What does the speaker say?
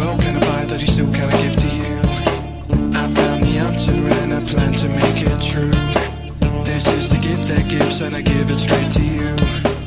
world can I buy that he still can't give to you? I found the answer and I plan to make it true. This is the gift that gives and I give it straight to you.